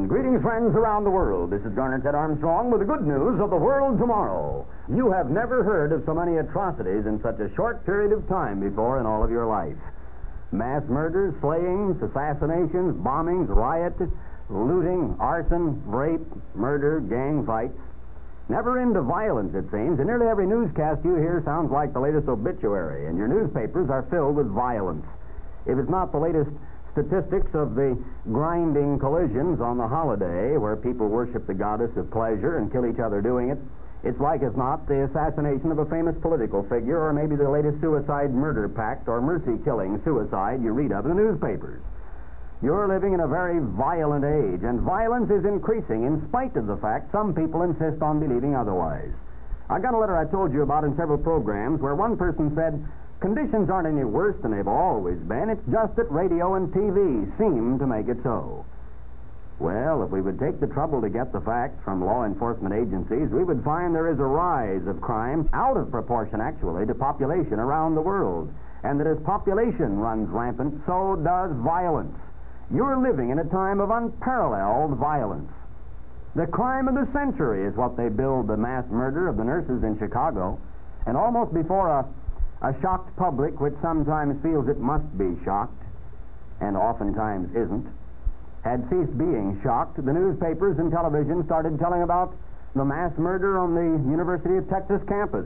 Greetings, friends around the world. This is Garner Ted Armstrong with the good news of the world tomorrow. You have never heard of so many atrocities in such a short period of time before in all of your life. Mass murders, slayings, assassinations, bombings, riots, looting, arson, rape, murder, gang fights. Never end of violence, it seems, and nearly every newscast you hear sounds like the latest obituary, and your newspapers are filled with violence. If it's not the latest statistics of the grinding collisions on the holiday where people worship the goddess of pleasure and kill each other doing it, it's like as not the assassination of a famous political figure or maybe the latest suicide murder pact or mercy-killing suicide you read of in the newspapers. You're living in a very violent age, and violence is increasing in spite of the fact some people insist on believing otherwise. I got a letter I told you about in several programs where one person said, conditions aren't any worse than they've always been. It's just that radio and TV seem to make it so. Well, if we would take the trouble to get the facts from law enforcement agencies, we would find there is a rise of crime out of proportion, actually, to population around the world. And that as population runs rampant, so does violence. You're living in a time of unparalleled violence. The crime of the century is what they billed the mass murder of the nurses in Chicago. And almost before a shocked public, which sometimes feels it must be shocked, and oftentimes isn't, had ceased being shocked, the newspapers and television started telling about the mass murder on the University of Texas campus.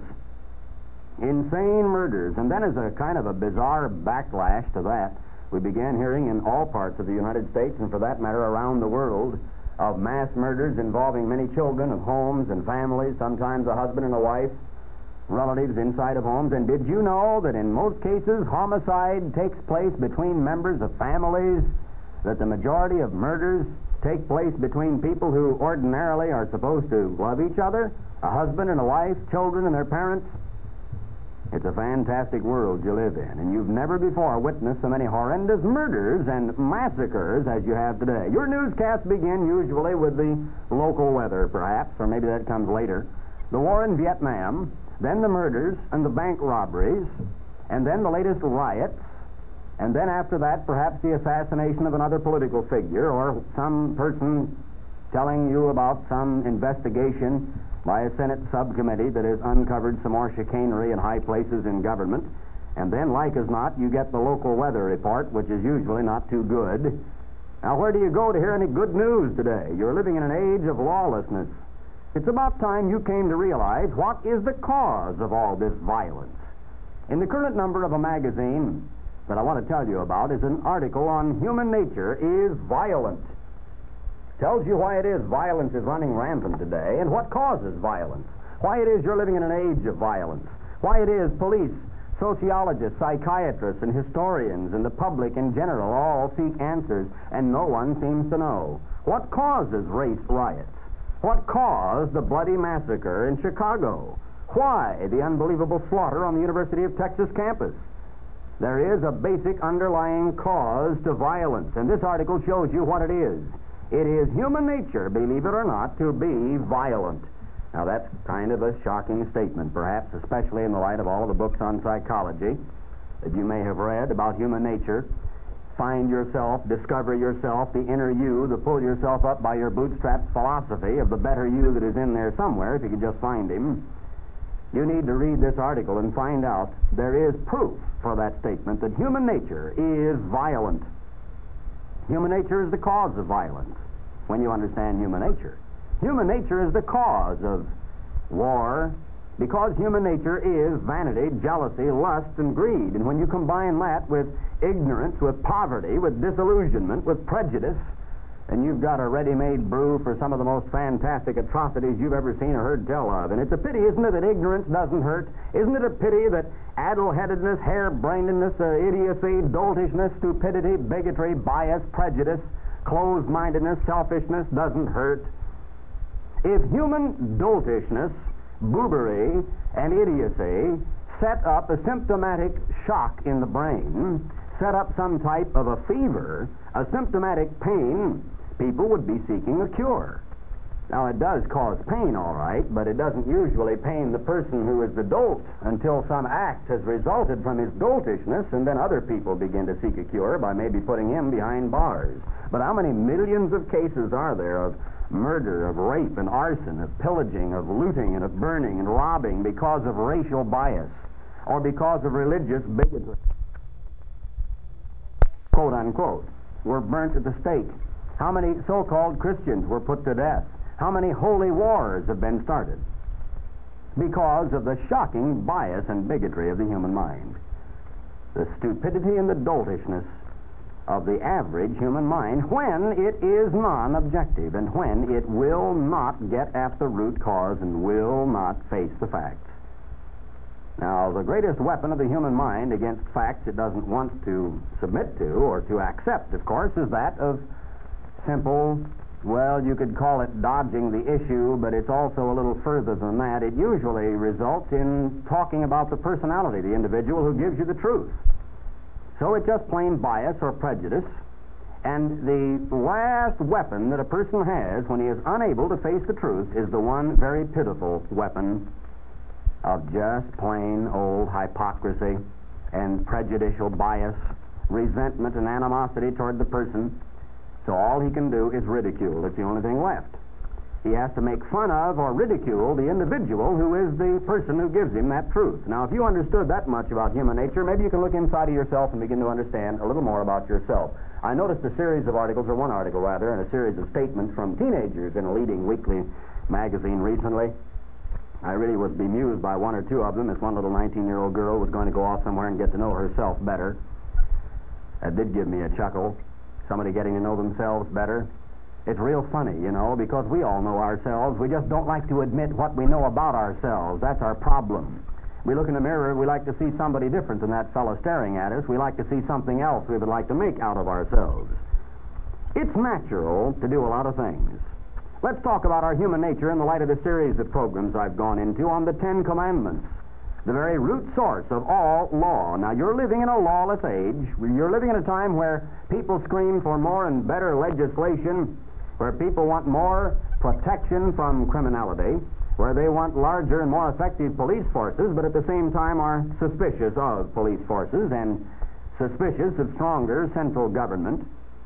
Insane murders. And then as a kind of a bizarre backlash to that, we began hearing in all parts of the United States, and for that matter around the world, of mass murders involving many children of homes and families, sometimes a husband and a wife, relatives inside of homes. And did you know that in most cases homicide takes place between members of families, that the majority of murders take place between people who ordinarily are supposed to love each other, a husband and a wife, children and their parents? It's a fantastic world you live in, and you've never before witnessed so many horrendous murders and massacres as you have today. Your newscasts begin usually with the local weather, perhaps, or maybe that comes later. The war in Vietnam, then the murders and the bank robberies, and then the latest riots, and then after that, perhaps the assassination of another political figure or some person telling you about some investigation by a Senate subcommittee that has uncovered some more chicanery in high places in government. And then, like as not, you get the local weather report, which is usually not too good. Now, where do you go to hear any good news today? You're living in an age of lawlessness. It's about time you came to realize what is the cause of all this violence. In the current number of a magazine that I want to tell you about is an article on human nature is violent. Tells you why it is violence is running rampant today and what causes violence. Why it is you're living in an age of violence. Why it is police, sociologists, psychiatrists, and historians and the public in general all seek answers and no one seems to know. What causes race riots? What caused the bloody massacre in Chicago? Why the unbelievable slaughter on the University of Texas campus? There is a basic underlying cause to violence, and this article shows you what it is. It is human nature, believe it or not, to be violent. Now, that's kind of a shocking statement, perhaps, especially in the light of all of the books on psychology that you may have read about human nature. Find yourself, discover yourself, the inner you, the pull yourself up by your bootstrapped philosophy of the better you that is in there somewhere, if you can just find him. You need to read this article and find out there is proof for that statement that human nature is violent. Human nature is the cause of violence, when you understand human nature. Human nature is the cause of war, because human nature is vanity, jealousy, lust, and greed. And when you combine that with ignorance, with poverty, with disillusionment, with prejudice, then you've got a ready-made brew for some of the most fantastic atrocities you've ever seen or heard tell of. And it's a pity, isn't it, that ignorance doesn't hurt? Isn't it a pity that addle-headedness, hair-brainedness, idiocy, doltishness, stupidity, bigotry, bias, prejudice, closed-mindedness, selfishness doesn't hurt? If human doltishness, boobery, and idiocy set up a symptomatic shock in the brain, set up some type of a fever, a symptomatic pain, people would be seeking a cure. Now, it does cause pain, all right, but it doesn't usually pain the person who is the dolt until some act has resulted from his doltishness, and then other people begin to seek a cure by maybe putting him behind bars. But how many millions of cases are there of murder, of rape and arson, of pillaging, of looting, and of burning and robbing because of racial bias or because of religious bigotry? Quote unquote, were burnt at the stake. How many so-called Christians were put to death? How many holy wars have been started because of the shocking bias and bigotry of the human mind? The stupidity and the doltishness of the average human mind when it is non-objective and when it will not get at the root cause and will not face the facts. Now, the greatest weapon of the human mind against facts it doesn't want to submit to or to accept, of course, is that of simple, well, you could call it dodging the issue, but it's also a little further than that. It usually results in talking about the personality of the individual who gives you the truth. So it's just plain bias or prejudice, and the last weapon that a person has when he is unable to face the truth is the one very pitiful weapon of just plain old hypocrisy and prejudicial bias, resentment and animosity toward the person. So all he can do is ridicule. It's the only thing left. He has to make fun of or ridicule the individual who is the person who gives him that truth. Now, if you understood that much about human nature, maybe you can look inside of yourself and begin to understand a little more about yourself. I noticed a series of articles, or one article rather, and a series of statements from teenagers in a leading weekly magazine recently. I really was bemused by one or two of them. This one little 19-year-old girl was going to go off somewhere and get to know herself better. That did give me a chuckle. Somebody getting to know themselves better. It's real funny, you know, because we all know ourselves. We just don't like to admit what we know about ourselves. That's our problem. We look in the mirror, we like to see somebody different than that fellow staring at us. We like to see something else we would like to make out of ourselves. It's natural to do a lot of things. Let's talk about our human nature in the light of the series of programs I've gone into on the Ten Commandments, the very root source of all law. Now, you're living in a lawless age. You're living in a time where people scream for more and better legislation, where people want more protection from criminality, where they want larger and more effective police forces, but at the same time are suspicious of police forces and suspicious of stronger central government.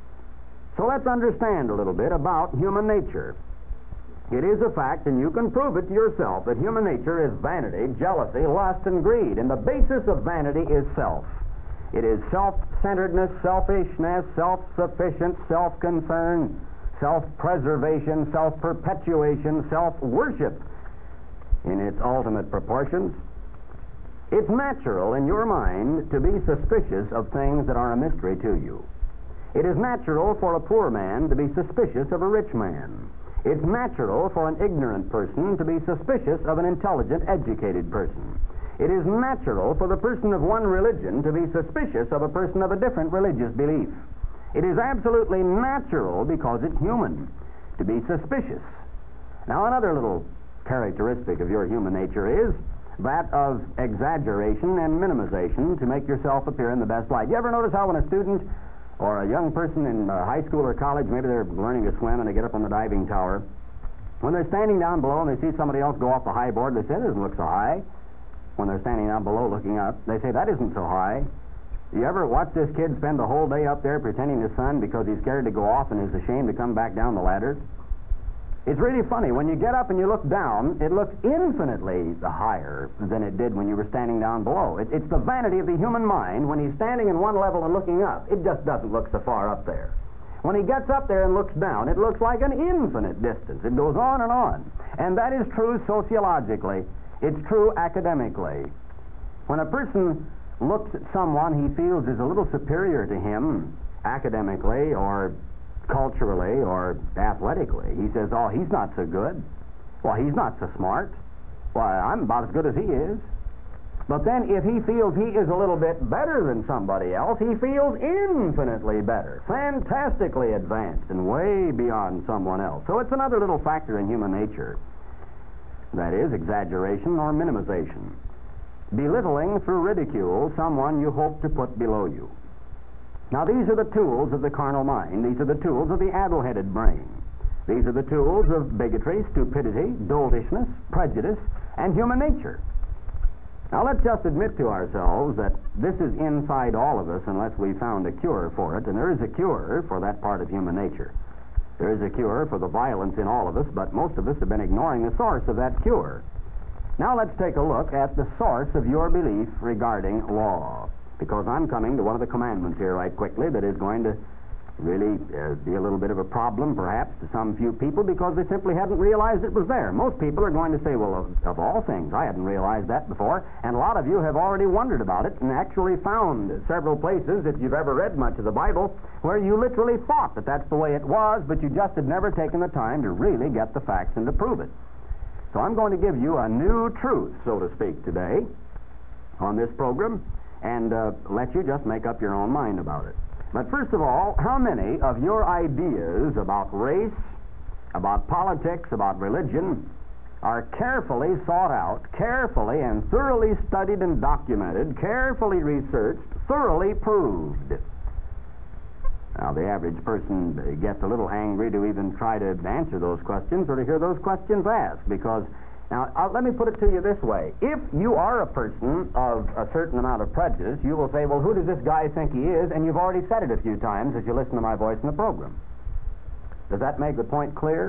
So let's understand a little bit about human nature. It is a fact, and you can prove it to yourself, that human nature is vanity, jealousy, lust, and greed. And the basis of vanity is self. It is self-centeredness, selfishness, self-sufficient, self-concern, self-preservation, self-perpetuation, self-worship in its ultimate proportions. It's natural in your mind to be suspicious of things that are a mystery to you. It is natural for a poor man to be suspicious of a rich man. It's natural for an ignorant person to be suspicious of an intelligent, educated person. It is natural for the person of one religion to be suspicious of a person of a different religious belief. It is absolutely natural, because it's human, to be suspicious. Now, another little characteristic of your human nature is that of exaggeration and minimization to make yourself appear in the best light. You ever notice how when a student or a young person in high school or college, maybe they're learning to swim and they get up on the diving tower, when they're standing down below and they see somebody else go off the high board, they say, "It doesn't look so high." When they're standing down below looking up, they say, "That isn't so high." You ever watch this kid spend the whole day up there pretending to sun because he's scared to go off and is ashamed to come back down the ladder? It's really funny. When you get up and you look down, it looks infinitely higher than it did when you were standing down below. It's the vanity of the human mind. When he's standing in one level and looking up, it just doesn't look so far up there. When he gets up there and looks down, it looks like an infinite distance. It goes on and on. And that is true sociologically. It's true academically. When a person looks at someone he feels is a little superior to him academically or culturally or athletically, he says, "Oh, he's not so good. Well, he's not so smart. Why, I'm about as good as he is." But then if he feels he is a little bit better than somebody else, he feels infinitely better, fantastically advanced, and way beyond someone else. So it's another little factor in human nature. That is, exaggeration or minimization. Belittling through ridicule someone you hope to put below you. Now, these are the tools of the carnal mind. These are the tools of the addle-headed brain. These are the tools of bigotry, stupidity, doltishness, prejudice, and human nature. Now let's just admit to ourselves that this is inside all of us unless we found a cure for it, and there is a cure for that part of human nature. There is a cure for the violence in all of us, but most of us have been ignoring the source of that cure. Now let's take a look at the source of your belief regarding law, because I'm coming to one of the commandments here right quickly that is going to really be a little bit of a problem perhaps to some few people because they simply hadn't realized it was there. Most people are going to say, well, of all things, I hadn't realized that before, and a lot of you have already wondered about it and actually found several places, if you've ever read much of the Bible, where you literally thought that that's the way it was, but you just had never taken the time to really get the facts and to prove it. So I'm going to give you a new truth, so to speak, today on this program and let you just make up your own mind about it. But first of all, how many of your ideas about race, about politics, about religion are carefully sought out, carefully and thoroughly studied and documented, carefully researched, thoroughly proved? Now, the average person gets a little angry to even try to answer those questions or to hear those questions asked because, now, let me put it to you this way. If you are a person of a certain amount of prejudice, you will say, well, who does this guy think he is? And you've already said it a few times as you listen to my voice in the program. Does that make the point clear?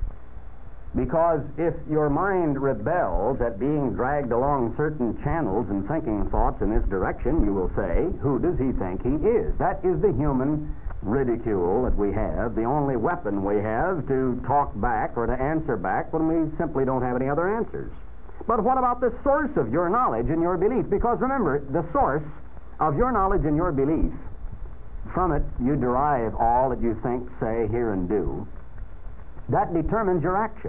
Because if your mind rebels at being dragged along certain channels and thinking thoughts in this direction, you will say, who does he think he is? That is the human ridicule that we have, the only weapon we have to talk back or to answer back when we simply don't have any other answers. But what about the source of your knowledge and your belief? Because remember, the source of your knowledge and your belief, from it you derive all that you think, say, hear, and do. That determines your action.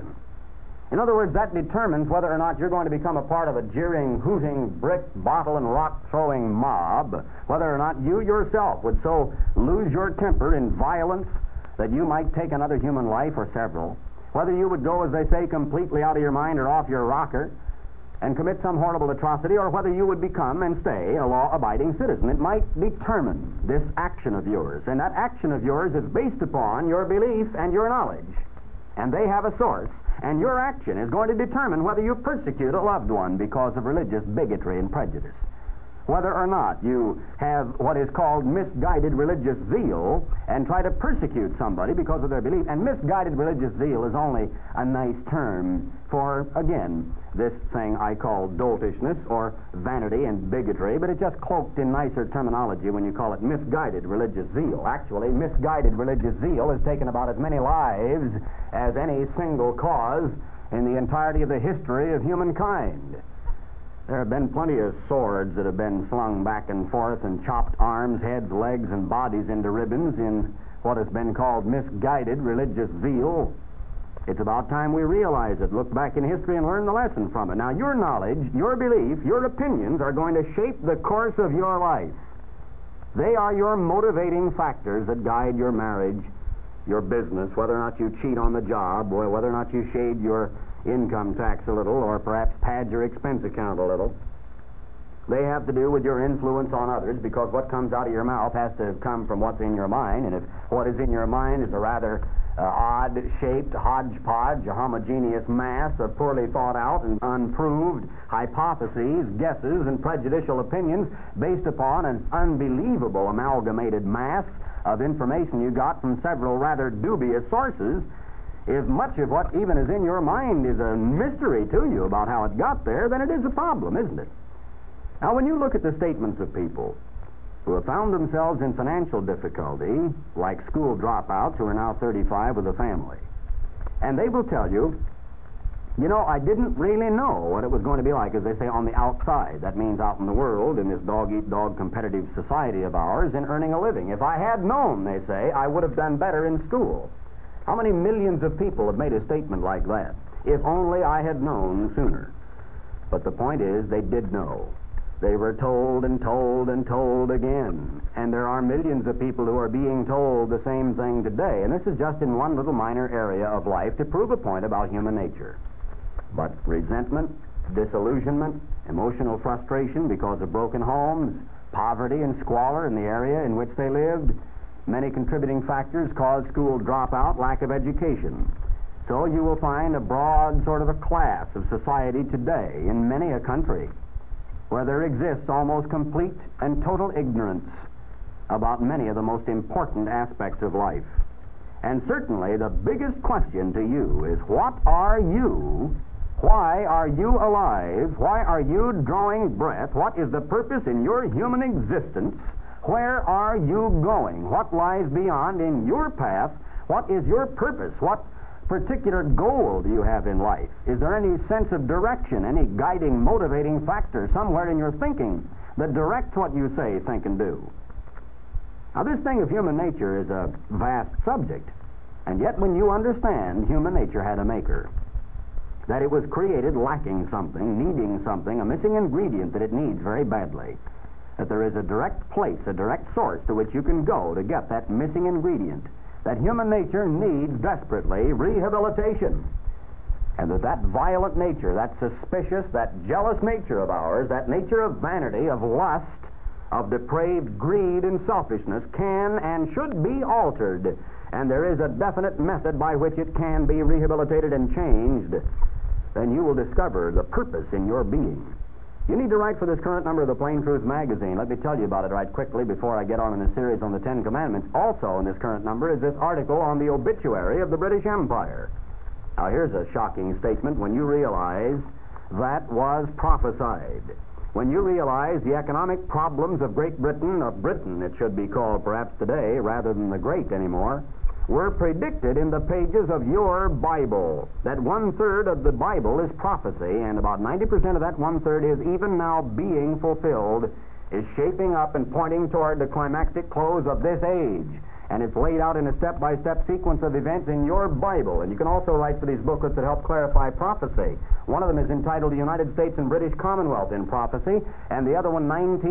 In other words, that determines whether or not you're going to become a part of a jeering, hooting, brick, bottle, and rock-throwing mob, whether or not you yourself would so lose your temper in violence that you might take another human life or several, whether you would go, as they say, completely out of your mind or off your rocker and commit some horrible atrocity, or whether you would become and stay a law-abiding citizen. It might determine this action of yours, and that action of yours is based upon your belief and your knowledge, and they have a source. And your action is going to determine whether you persecute a loved one because of religious bigotry and prejudice. Whether or not you have what is called misguided religious zeal and try to persecute somebody because of their belief. And misguided religious zeal is only a nice term for, again, this thing I call doltishness or vanity and bigotry, but it's just cloaked in nicer terminology when you call it misguided religious zeal. Actually, misguided religious zeal has taken about as many lives as any single cause in the entirety of the history of humankind. There have been plenty of swords that have been slung back and forth and chopped arms, heads, legs, and bodies into ribbons in what has been called misguided religious zeal. It's about time we realize it, look back in history and learn the lesson from it. Now, your knowledge, your belief, your opinions are going to shape the course of your life. They are your motivating factors that guide your marriage, your business, whether or not you cheat on the job, or whether or not you shade your income tax a little, or perhaps pad your expense account a little. They have to do with your influence on others, because what comes out of your mouth has to come from what's in your mind, and if what is in your mind is a rather odd-shaped hodgepodge, a homogeneous mass of poorly thought out and unproved hypotheses, guesses, and prejudicial opinions based upon an unbelievable amalgamated mass of information you got from several rather dubious sources, if much of what even is in your mind is a mystery to you about how it got there, then it is a problem, isn't it? Now, when you look at the statements of people who have found themselves in financial difficulty, like school dropouts who are now 35 with a family, and they will tell you, you know, I didn't really know what it was going to be like, as they say, on the outside. That means out in the world, in this dog-eat-dog competitive society of ours, in earning a living. If I had known, they say, I would have done better in school. How many millions of people have made a statement like that? If only I had known sooner. But the point is, they did know. They were told and told and told again. And there are millions of people who are being told the same thing today. And this is just in one little minor area of life to prove a point about human nature. But resentment, disillusionment, emotional frustration because of broken homes, poverty and squalor in the area in which they lived, Many contributing factors cause school dropout, lack of education. So you will find a broad sort of a class of society today in many a country where there exists almost complete and total ignorance about many of the most important aspects of life. And certainly the biggest question to you is, what are you? Why are you alive? Why are you drawing breath? What is the purpose in your human existence? Where are you going? What lies beyond in your path? What is your purpose? What particular goal do you have in life? Is there any sense of direction, any guiding, motivating factor somewhere in your thinking that directs what you say, think, and do? Now, this thing of human nature is a vast subject, and yet when you understand human nature had a maker, that it was created lacking something, needing something, a missing ingredient that it needs very badly, that there is a direct place, a direct source to which you can go to get that missing ingredient, that human nature needs desperately rehabilitation, and that violent nature, that suspicious, that jealous nature of ours, that nature of vanity, of lust, of depraved greed and selfishness can and should be altered, and there is a definite method by which it can be rehabilitated and changed, then you will discover the purpose in your being. You need to write for this current number of the Plain Truth magazine. Let me tell you about it right quickly before I get on in the series on the Ten Commandments. Also in this current number is this article on the obituary of the British Empire. Now here's a shocking statement when you realize that was prophesied. When you realize the economic problems of Great Britain, of Britain it should be called perhaps today rather than the Great anymore, were predicted in the pages of your Bible. That 1/3 of the Bible is prophecy, and about 90% of that 1/3 is even now being fulfilled, is shaping up and pointing toward the climactic close of this age. And it's laid out in a step-by-step sequence of events in your Bible. And you can also write for these booklets that help clarify prophecy. One of them is entitled The United States and British Commonwealth in Prophecy, and the other one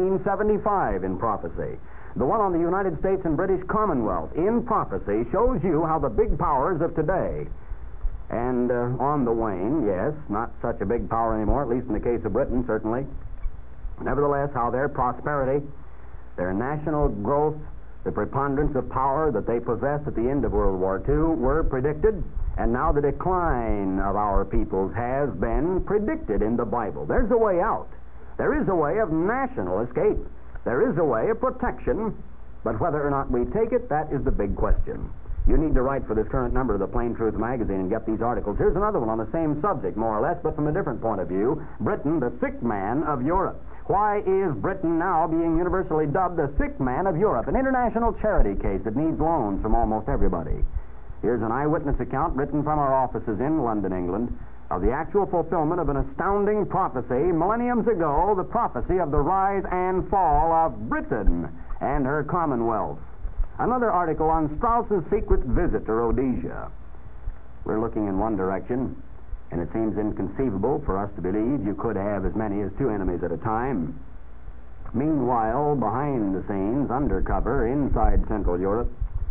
1975 in Prophecy. The one on the United States and British Commonwealth in Prophecy shows you how the big powers of today, and on the wane, yes, not such a big power anymore, at least in the case of Britain, certainly. Nevertheless, how their prosperity, their national growth, the preponderance of power that they possessed at the end of World War II were predicted, and now the decline of our peoples has been predicted in the Bible. There's a way out. There is a way of national escape. There is a way of protection, but whether or not we take it, that is the big question. You need to write for this current number of the Plain Truth magazine and get these articles. Here's another one on the same subject, more or less, but from a different point of view. Britain, the sick man of Europe. Why is Britain now being universally dubbed the sick man of Europe? An international charity case that needs loans from almost everybody. Here's an eyewitness account written from our offices in London, England, of the actual fulfillment of an astounding prophecy millenniums ago, the prophecy of the rise and fall of Britain and her Commonwealth. Another article on Strauss's secret visit to Rhodesia. We're looking in one direction, and it seems inconceivable for us to believe you could have as many as 2 enemies at a time. Meanwhile, behind the scenes, undercover, inside Central Europe,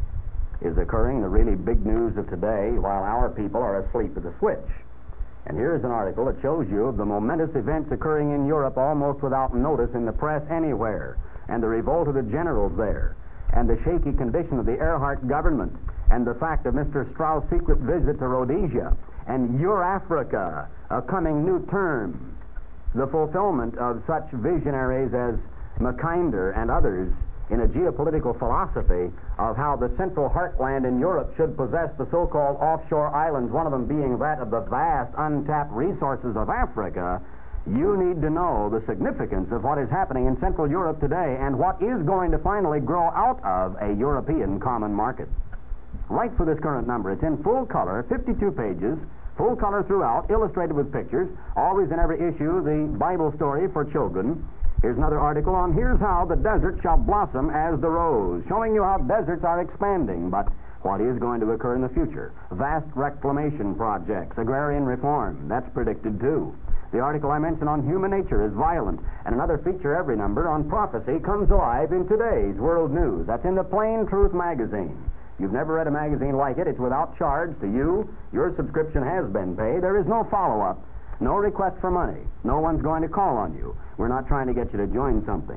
is occurring the really big news of today while our people are asleep at the switch. And here's an article that shows you of the momentous events occurring in Europe almost without notice in the press anywhere, and the revolt of the generals there, and the shaky condition of the Earhart government, and the fact of Mr. Strauss' secret visit to Rhodesia, and Eurafrica, a coming new term, the fulfillment of such visionaries as Mackinder and others in a geopolitical philosophy of how the central heartland in Europe should possess the so-called offshore islands, one of them being that of the vast untapped resources of Africa. You need to know the significance of what is happening in Central Europe today and what is going to finally grow out of a European common market. Write for this current number. It's in full color, 52 pages, full color throughout, illustrated with pictures, always in every issue, the Bible story for children. Here's another article on Here's How the Desert Shall Blossom as the Rose, showing you how deserts are expanding, but what is going to occur in the future. Vast reclamation projects, agrarian reform, that's predicted too. The article I mentioned on human nature is violent, and another feature every number on prophecy comes alive in today's World News. That's in the Plain Truth magazine. You've never read a magazine like it. It's without charge to you. Your subscription has been paid. There is no follow-up, no request for money. No one's going to call on you. We're not trying to get you to join something.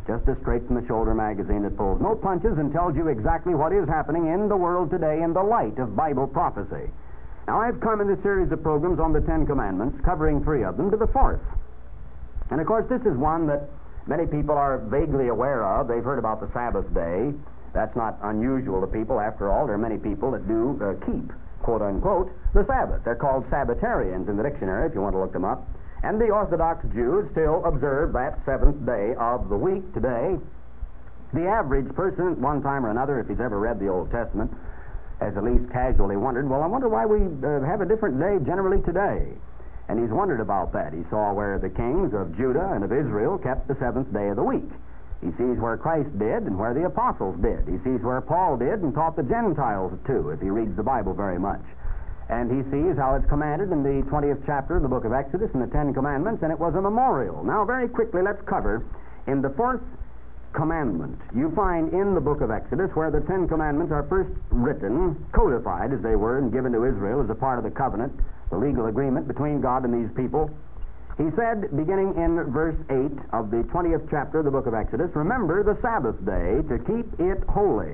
Just a straight-from-the-shoulder magazine that pulls no punches and tells you exactly what is happening in the world today in the light of Bible prophecy. Now, I've come in this series of programs on the Ten Commandments, covering 3 of them, to the 4th. And, of course, this is one that many people are vaguely aware of. They've heard about the Sabbath day. That's not unusual to people. After all, there are many people that do keep, quote-unquote, the Sabbath. They're called Sabbatarians in the dictionary, if you want to look them up. And the Orthodox Jews still observe that 7th day of the week today. The average person, at one time or another, if he's ever read the Old Testament, has at least casually wondered, well, I wonder why we have a different day generally today. And he's wondered about that. He saw where the kings of Judah and of Israel kept the 7th day of the week. He sees where Christ did and where the apostles did. He sees where Paul did and taught the Gentiles too, if he reads the Bible very much. And he sees how it's commanded in the 20th chapter of the book of Exodus in the 10 Commandments, and it was a memorial. Now, very quickly, let's cover in the 4th commandment. You find in the book of Exodus where the 10 Commandments are first written, codified as they were, and given to Israel as a part of the covenant, the legal agreement between God and these people. He said, beginning in verse 8 of the 20th chapter of the book of Exodus, remember the Sabbath day to keep it holy.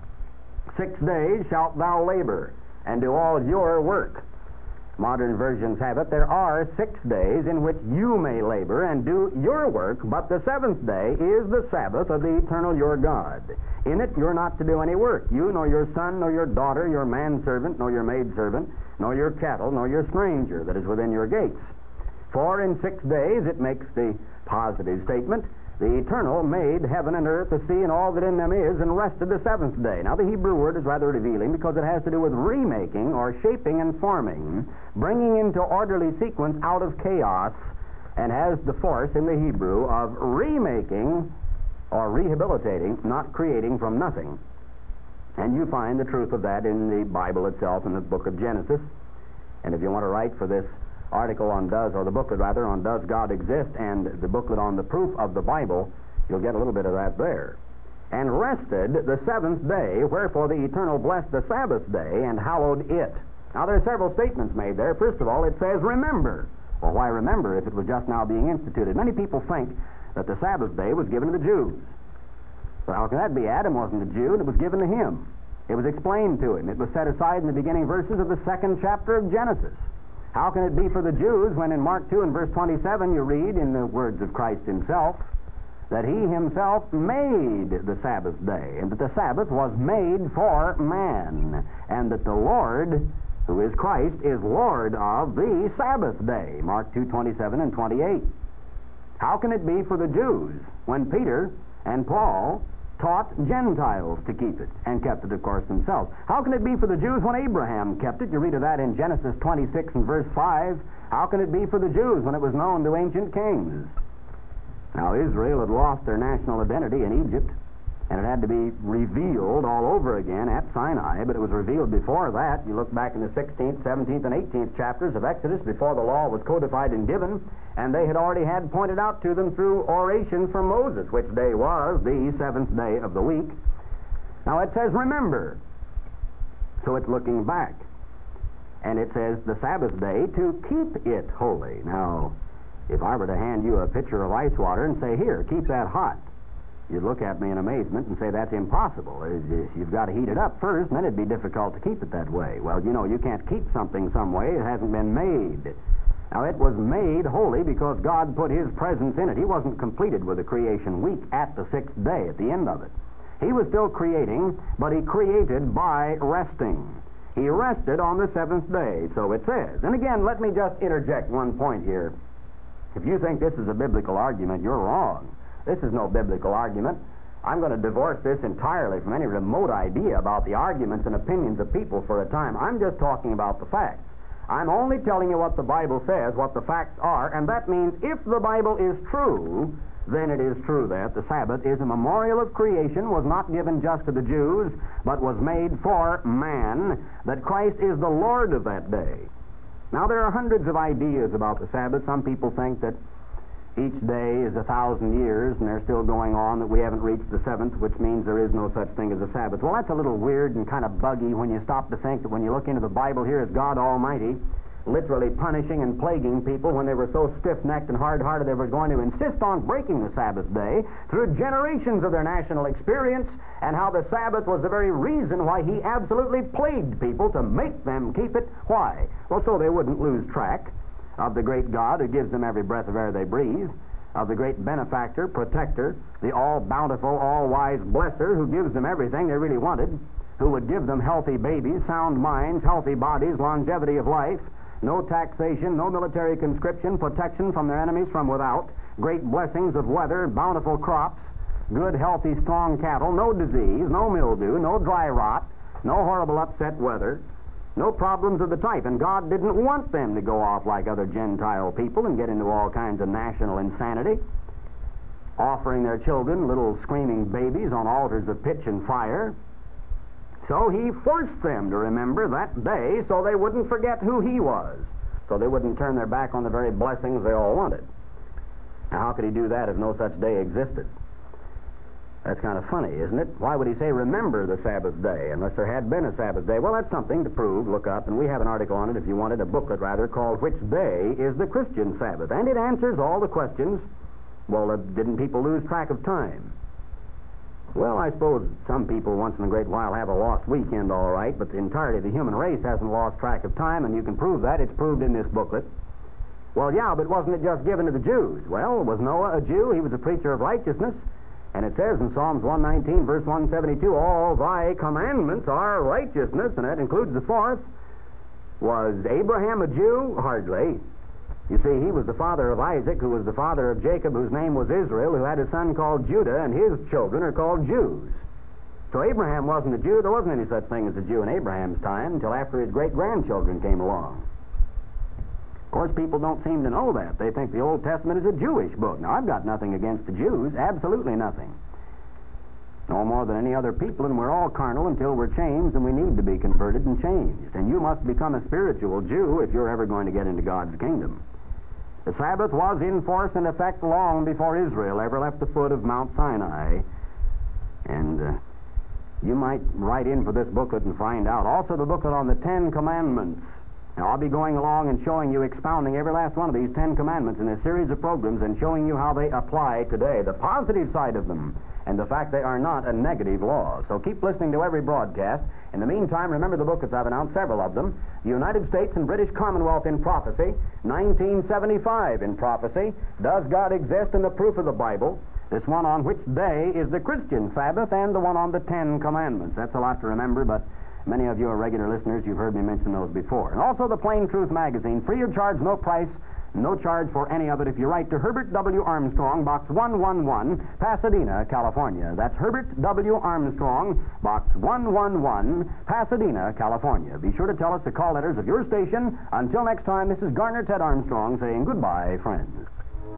6 days shalt thou labor, and do all your work. Modern versions have it, there are 6 days in which you may labor and do your work, but the 7th day is the Sabbath of the eternal your God. In it you're not to do any work, you, nor your son, nor your daughter, your manservant, nor your maidservant, nor your cattle, nor your stranger that is within your gates. For in 6 days, it makes the positive statement, the Eternal made heaven and earth, the sea, and all that in them is, and rested the 7th day. Now, the Hebrew word is rather revealing because it has to do with remaking or shaping and forming, bringing into orderly sequence out of chaos, and has the force in the Hebrew of remaking or rehabilitating, not creating from nothing. And you find the truth of that in the Bible itself, in the book of Genesis. And if you want to write for this article on the booklet rather, on Does God Exist, and the booklet on the proof of the Bible, you'll get a little bit of that there. And rested the 7th day, wherefore the Eternal blessed the Sabbath day and hallowed it. Now, there are several statements made there. First of all, it says, remember. Well, why remember if it was just now being instituted? Many people think that the Sabbath day was given to the Jews. So how can that be? Adam wasn't a Jew, and it was given to him. It was explained to him. It was set aside in the beginning verses of the 2nd chapter of Genesis. How can it be for the Jews when in Mark 2 and verse 27 you read in the words of Christ himself that he himself made the Sabbath day, and that the Sabbath was made for man, and that the Lord, who is Christ, is Lord of the Sabbath day, Mark 2:27 and 28. How can it be for the Jews when Peter and Paul taught Gentiles to keep it, and kept it, of course, themselves? How can it be for the Jews when Abraham kept it? You read of that in Genesis 26 and verse 5. How can it be for the Jews when it was known to ancient kings? Now, Israel had lost their national identity in Egypt, and it had to be revealed all over again at Sinai, but it was revealed before that. You look back in the 16th, 17th, and 18th chapters of Exodus, before the law was codified and given, and they had already had pointed out to them through orations from Moses, which day was the 7th day of the week. Now, it says, remember. So it's looking back. And it says, the Sabbath day, to keep it holy. Now, if I were to hand you a pitcher of ice water and say, here, keep that hot, you'd look at me in amazement and say, that's impossible. You've got to heat it up first, and then it'd be difficult to keep it that way. Well, you know, you can't keep something some way. It hasn't been made. Now, it was made holy because God put his presence in it. He wasn't completed with the creation week at the 6th day, at the end of it. He was still creating, but he created by resting. He rested on the 7th day, so it says. And again, let me just interject one point here. If you think this is a biblical argument, you're wrong. This is no biblical argument. I'm going to divorce this entirely from any remote idea about the arguments and opinions of people for a time. I'm just talking about the facts. I'm only telling you what the Bible says, what the facts are, and that means if the Bible is true, then it is true that the Sabbath is a memorial of creation, was not given just to the Jews, but was made for man, that Christ is the Lord of that day. Now, there are hundreds of ideas about the Sabbath. Some people think that each day is 1,000 years, and they're still going on, that we haven't reached the 7th, which means there is no such thing as a Sabbath. Well, that's a little weird and kind of buggy when you stop to think that when you look into the Bible here as God Almighty, literally punishing and plaguing people when they were so stiff-necked and hard-hearted they were going to insist on breaking the Sabbath day through generations of their national experience, and how the Sabbath was the very reason why he absolutely plagued people to make them keep it. Why? Well, so they wouldn't lose track of the great God who gives them every breath of air they breathe, of the great benefactor, protector, the all-bountiful, all-wise blesser who gives them everything they really wanted, who would give them healthy babies, sound minds, healthy bodies, longevity of life, no taxation, no military conscription, protection from their enemies from without, great blessings of weather, bountiful crops, good, healthy, strong cattle, no disease, no mildew, no dry rot, no horrible upset weather, no problems of the type. And God didn't want them to go off like other Gentile people and get into all kinds of national insanity, offering their children little screaming babies on altars of pitch and fire. So he forced them to remember that day so they wouldn't forget who he was, so they wouldn't turn their back on the very blessings they all wanted. Now, how could he do that if no such day existed? That's kind of funny, isn't it? Why would he say, remember the Sabbath day, unless there had been a Sabbath day? Well, that's something to prove, look up, and we have an article on it, if you wanted, a booklet rather, called Which Day is the Christian Sabbath? And it answers all the questions. Well, didn't people lose track of time? Well, I suppose some people once in a great while have a lost weekend, all right, but the entirety of the human race hasn't lost track of time, and you can prove that. It's proved in this booklet. Well, yeah, but wasn't it just given to the Jews? Well, was Noah a Jew? He was a preacher of righteousness. And it says in Psalms 119, verse 172, all thy commandments are righteousness, and that includes the fourth. Was Abraham a Jew? Hardly. You see, he was the father of Isaac, who was the father of Jacob, whose name was Israel, who had a son called Judah, and his children are called Jews. So Abraham wasn't a Jew. There wasn't any such thing as a Jew in Abraham's time until after his great-grandchildren came along. Of course, people don't seem to know that. They think the Old Testament is a Jewish book. Now, I've got nothing against the Jews, absolutely nothing. No more than any other people, and we're all carnal until we're changed, and we need to be converted and changed. And you must become a spiritual Jew if you're ever going to get into God's kingdom. The Sabbath was in force and effect long before Israel ever left the foot of Mount Sinai. And you might write in for this booklet and find out. Also, the booklet on the Ten Commandments. Now, I'll be going along and showing you, expounding every last one of these Ten Commandments in a series of programs and showing you how they apply today, the positive side of them, and the fact they are not a negative law. So keep listening to every broadcast. In the meantime, remember the booklets I've announced, several of them. The United States and British Commonwealth in Prophecy, 1975 in Prophecy, Does God Exist, and the Proof of the Bible. This one on Which Day is the Christian Sabbath, and the one on the Ten Commandments. That's a lot to remember, but many of you are regular listeners. You've heard me mention those before. And also the Plain Truth magazine, free of charge, no price, no charge for any of it if you write to Herbert W. Armstrong, Box 111, Pasadena, California. That's Herbert W. Armstrong, Box 111, Pasadena, California. Be sure to tell us the call letters of your station. Until next time, this is Garner Ted Armstrong saying goodbye, friends.